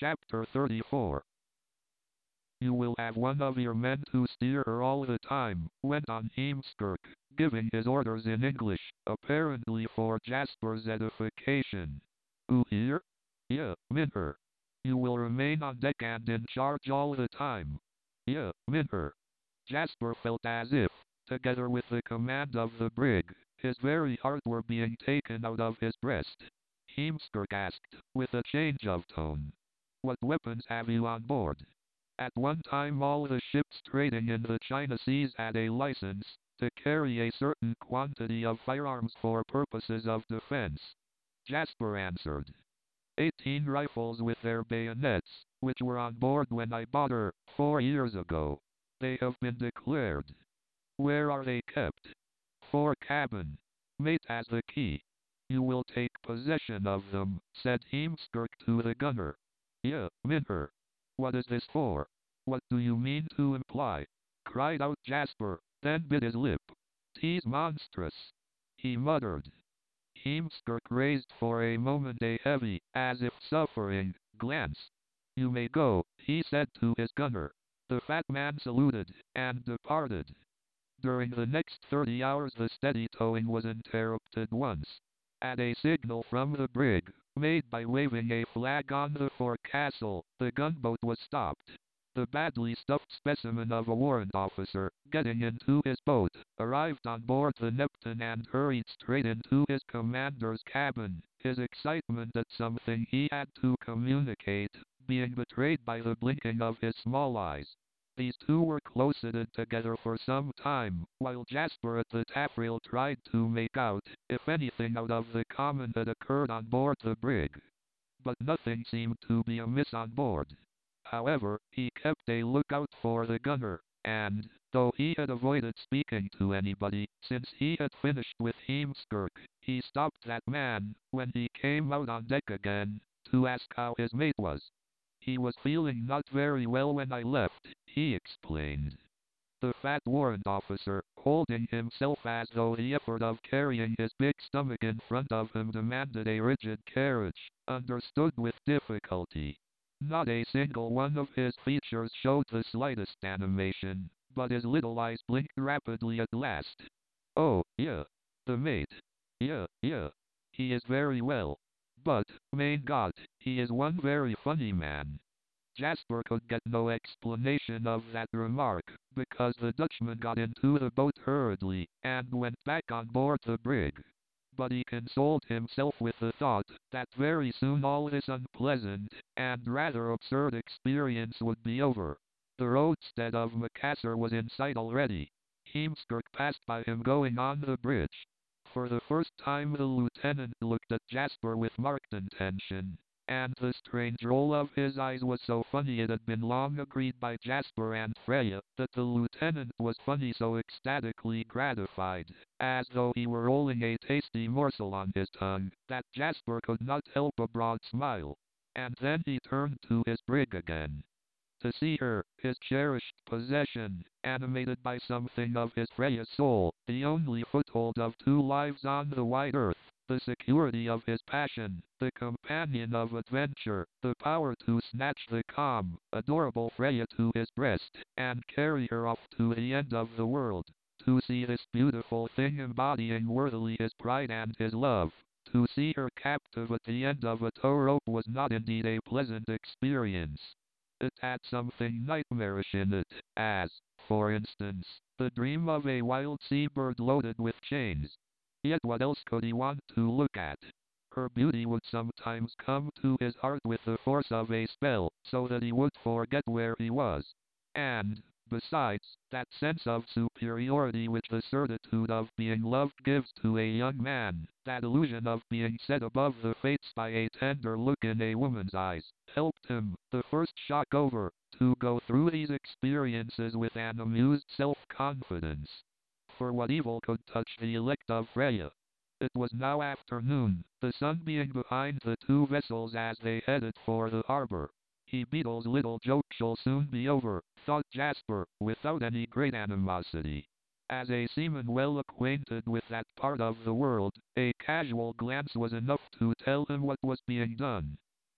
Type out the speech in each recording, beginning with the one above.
Chapter 34. You will have one of your men to steer her all the time, went on Heemskerk, giving his orders in English, apparently for Jasper's edification. Who here? Yeah, Minher. You will remain on deck and in charge all the time. Yeah, Minher. Jasper felt as if, together with the command of the brig, his very heart were being taken out of his breast. Heemskerk asked, with a change of tone. What weapons have you on board? At one time all the ships trading in the China Seas had a license to carry a certain quantity of firearms for purposes of defense. Jasper answered. 18 rifles with their bayonets, which were on board when I bought her, 4 years ago. They have been declared. Where are they kept? Fore cabin. Mate has the key. You will take possession of them, said Heemskerk to the gunner. Yeah, Minher. What is this for? What do you mean to imply? Cried out Jasper, then bit his lip. "'Tis monstrous," he muttered. Heemskerk raised for a moment a heavy, as if suffering, glance. You may go, he said to his gunner. The fat man saluted, and departed. During the next 30 hours the steady towing was interrupted once. At a signal from the brig, made by waving a flag on the forecastle, the gunboat was stopped. The badly stuffed specimen of a warrant officer, getting into his boat, arrived on board the Neptune and hurried straight into his commander's cabin, his excitement at something he had to communicate being betrayed by the blinking of his small eyes. These two were closeted together for some time, while Jasper at the taffrail tried to make out if anything out of the common had occurred on board the brig. But nothing seemed to be amiss on board. However, he kept a lookout for the gunner, and, though he had avoided speaking to anybody since he had finished with Heemskerk, he stopped that man, when he came out on deck again, to ask how his mate was. He was feeling not very well when I left, he explained. The fat warrant officer, holding himself as though the effort of carrying his big stomach in front of him demanded a rigid carriage, understood with difficulty. Not a single one of his features showed the slightest animation, but his little eyes blinked rapidly at last. Oh, yeah. The mate. Yeah. He is very well. But, mein Gott, he is one very funny man. Jasper could get no explanation of that remark, because the Dutchman got into the boat hurriedly, and went back on board the brig. But he consoled himself with the thought that very soon all this unpleasant and rather absurd experience would be over. The roadstead of Macassar was in sight already. Heemskerk passed by him going on the bridge. For the first time the lieutenant looked at Jasper with marked intention, and the strange roll of his eyes was so funny it had been long agreed by Jasper and Freya that the lieutenant was funny so ecstatically gratified, as though he were rolling a tasty morsel on his tongue, that Jasper could not help a broad smile. And then he turned to his brig again. To see her, his cherished possession, animated by something of his Freya's soul, the only foothold of 2 lives on the wide earth, the security of his passion, the companion of adventure, the power to snatch the calm, adorable Freya to his breast, and carry her off to the end of the world. To see this beautiful thing embodying worthily his pride and his love, to see her captive at the end of a tow rope was not indeed a pleasant experience. It had something nightmarish in it, as, for instance, the dream of a wild seabird loaded with chains. Yet what else could he want to look at? Her beauty would sometimes come to his heart with the force of a spell, so that he would forget where he was. And, besides, that sense of superiority which the certitude of being loved gives to a young man, that illusion of being set above the fates by a tender look in a woman's eyes, helped him, the first shock over, to go through these experiences with an amused self-confidence. For what evil could touch the elect of Freya? It was now afternoon, the sun being behind the 2 vessels as they headed for the harbor. Beetle's little joke shall soon be over, thought Jasper, without any great animosity. As a seaman well acquainted with that part of the world, a casual glance was enough to tell him what was being done.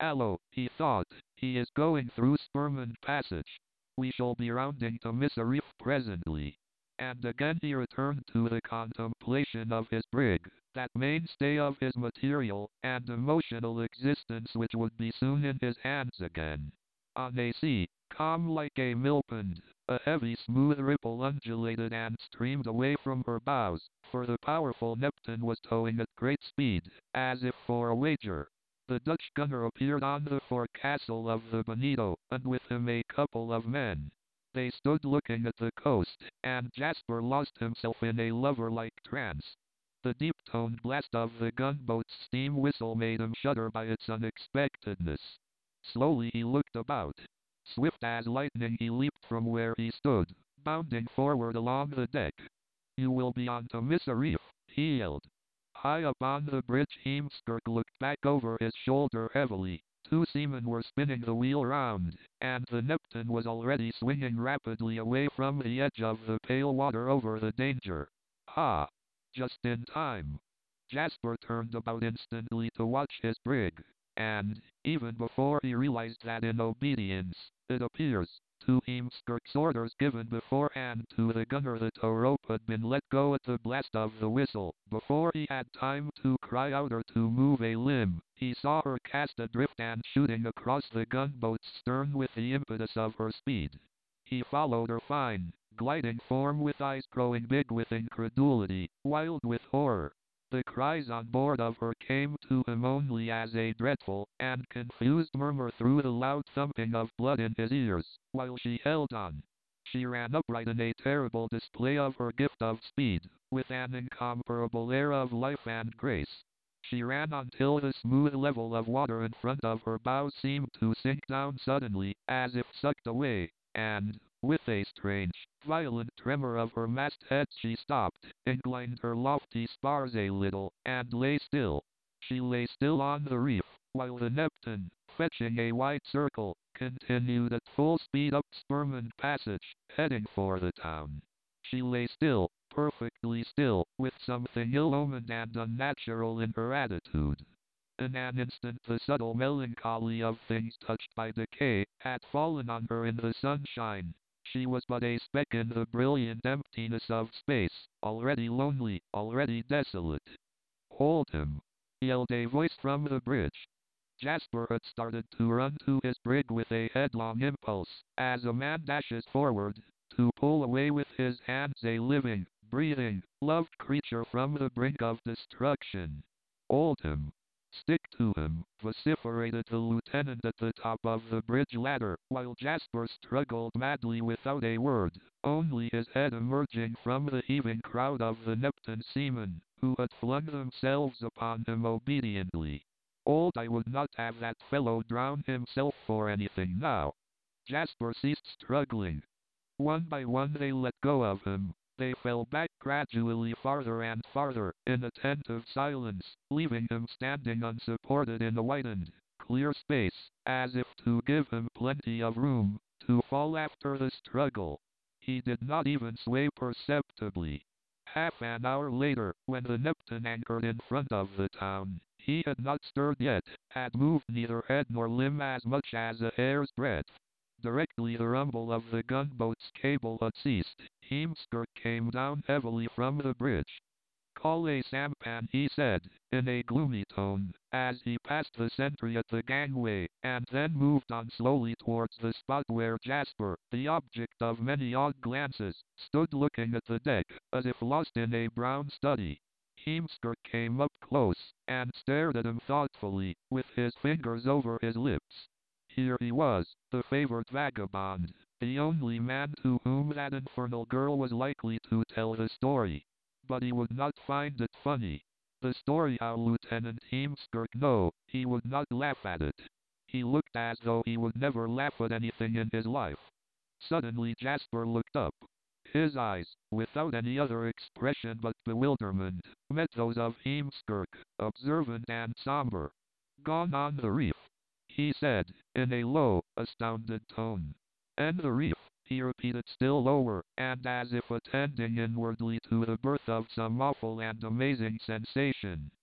Allo, he thought, he is going through Spearman Passage. We shall be rounding to Miss Reef presently. And again he returned to the contemplation of his brig, that mainstay of his material and emotional existence which would be soon in his hands again. On a sea, calm like a millpond, a heavy smooth ripple undulated and streamed away from her bows, for the powerful Neptune was towing at great speed, as if for a wager. The Dutch gunner appeared on the forecastle of the Bonito, and with him a couple of men. They stood looking at the coast, and Jasper lost himself in a lover-like trance. The deep-toned blast of the gunboat's steam whistle made him shudder by its unexpectedness. Slowly he looked about. Swift as lightning he leaped from where he stood, bounding forward along the deck. You will be on to Miss Reef, he yelled. High up on the bridge Heemskirk looked back over his shoulder heavily. Two seamen were spinning the wheel round, and the Neptune was already swinging rapidly away from the edge of the pale water over the danger. Ha! Just in time. Jasper turned about instantly to watch his brig, and, even before he realized that in obedience, it appears, to Heemskirk's orders given beforehand to the gunner the tow rope had been let go at the blast of the whistle. Before he had time to cry out or to move a limb, he saw her cast adrift and shooting across the gunboat's stern with the impetus of her speed. He followed her fine, gliding form with eyes growing big with incredulity, wild with horror. The cries on board of her came to him only as a dreadful and confused murmur through the loud thumping of blood in his ears, while she held on. She ran upright in a terrible display of her gift of speed, with an incomparable air of life and grace. She ran until the smooth level of water in front of her bows seemed to sink down suddenly, as if sucked away, and, with a strange, violent tremor of her masthead she stopped, inclined her lofty spars a little, and lay still. She lay still on the reef, while the Neptune, fetching a wide circle, continued at full speed up Spearman Passage, heading for the town. She lay still, perfectly still, with something ill-omened and unnatural in her attitude. In an instant the subtle melancholy of things touched by decay had fallen on her in the sunshine. She was but a speck in the brilliant emptiness of space, already lonely, already desolate. Hold him! Yelled a voice from the bridge. Jasper had started to run to his brig with a headlong impulse, as a man dashes forward, to pull away with his hands a living, breathing, loved creature from the brink of destruction. Hold him! Stick to him, vociferated the lieutenant at the top of the bridge ladder, while Jasper struggled madly without a word, only his head emerging from the heaving crowd of the Neptune seamen, who had flung themselves upon him obediently. Old I would not have that fellow drown himself for anything now. Jasper ceased struggling. One by one they let go of him. They fell back gradually farther and farther, in attentive silence, leaving him standing unsupported in a widened, clear space, as if to give him plenty of room to fall after the struggle. He did not even sway perceptibly. Half an hour later, when the Neptune anchored in front of the town, he had not stirred yet, had moved neither head nor limb as much as a hair's breadth. Directly the rumble of the gunboat's cable had ceased, Heemskirk came down heavily from the bridge. Call a sampan, he said, in a gloomy tone, as he passed the sentry at the gangway, and then moved on slowly towards the spot where Jasper, the object of many odd glances, stood looking at the deck, as if lost in a brown study. Heemskirk came up close, and stared at him thoughtfully, with his fingers over his lips. Here he was, the favored vagabond, the only man to whom that infernal girl was likely to tell the story. But he would not find it funny. The story how Lieutenant Heemskirk no, he would not laugh at it. He looked as though he would never laugh at anything in his life. Suddenly Jasper looked up. His eyes, without any other expression but bewilderment, met those of Heemskirk, observant and somber. Gone on the reef, he said, in a low, astounded tone. And the reef, he repeated still lower, and as if attending inwardly to the birth of some awful and amazing sensation.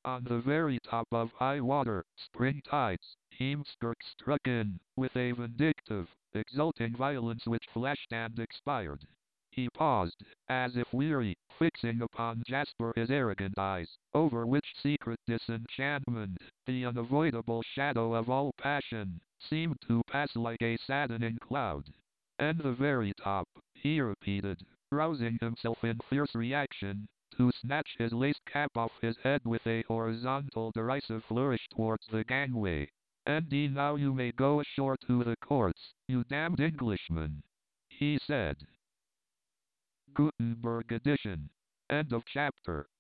On the very top of high water, spring tides, Heemskerk struck in, with a vindictive, exulting violence which flashed and expired. He paused, as if weary, fixing upon Jasper his arrogant eyes, over which secret disenchantment, the unavoidable shadow of all passion, seemed to pass like a saddening cloud. And the very top, he repeated, rousing himself in fierce reaction, to snatch his lace cap off his head with a horizontal derisive flourish towards the gangway. "Andy, now you may go ashore to the courts, you damned Englishman," he said. Gutenberg edition. End of chapter.